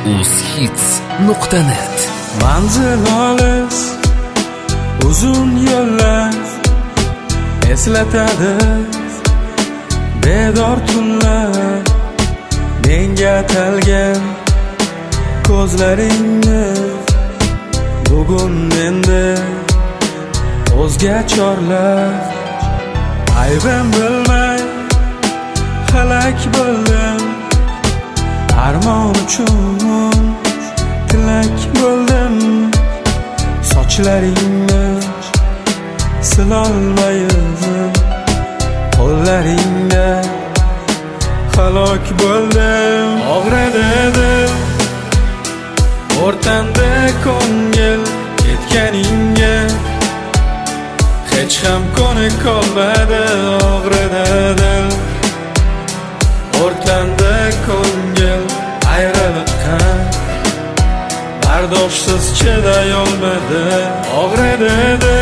uzhits.net. Manzil olis, uzun yo'llar eslatadi bedor tunlar. Menga atalgan ko'zlaringni bugun menda o'zga chorlar. Aybim bilmay halak bo'ldim, armon uchun tilak bo'ldim. Sochlaringni silolmayman, qo'llaringda halok bo'ldim. Og'ridi o'rtamda ko'ngil ketganingga, hech ham ko'nik qolmadi. Og'ridi o'rtamda ko'ngil ayriliqqa, bardoshsiz chiday olmadi. Og'ridi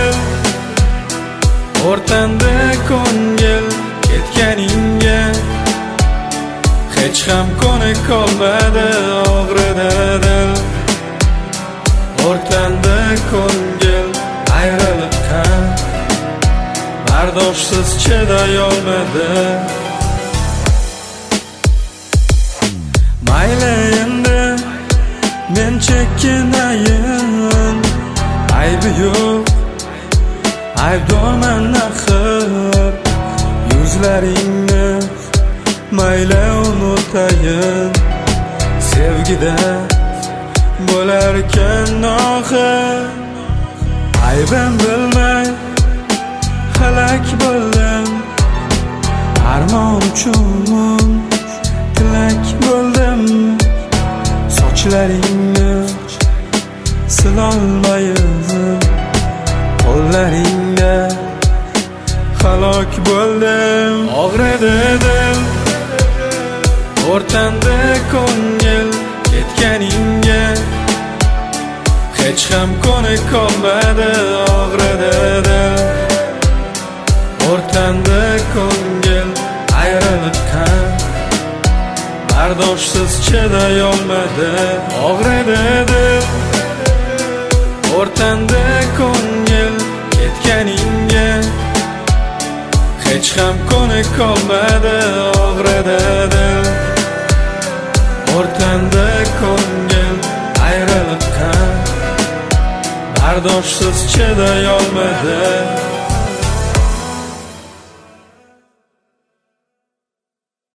o'rtamda ko'ngil ketganingga, hech ham ko'nik qolmadi. Og'ridi o'rtamda ko'ngil ayriliqqa, bardoshsiz chiday olmadi. Mayli endi men chekkinayin, aybi yo'q, aybdorman axir. Yuzlaringni mayli unutayin, sevgida bo'larkan oxir. Aybim bilmay halak bo'ldim, armon uchun tilak bo'ldim. Sochlaringni silolmayman, qo'llaringda halok bo'ldim. Og'ridi o'rtamda ko'ngil ketganingga, hech ham ko'nik qolmadi. Og'ridi o'rtamda ko'ngil ayriliqqa, bardoshsiz chiday olmadi. Og'ridi o'rtamda ko'ngil ketganingga, hech ham ko'nik qolmadi. Og'ridi o'rtamda ko'ngil ayriliqqa, bardoshsiz chiday olmadi.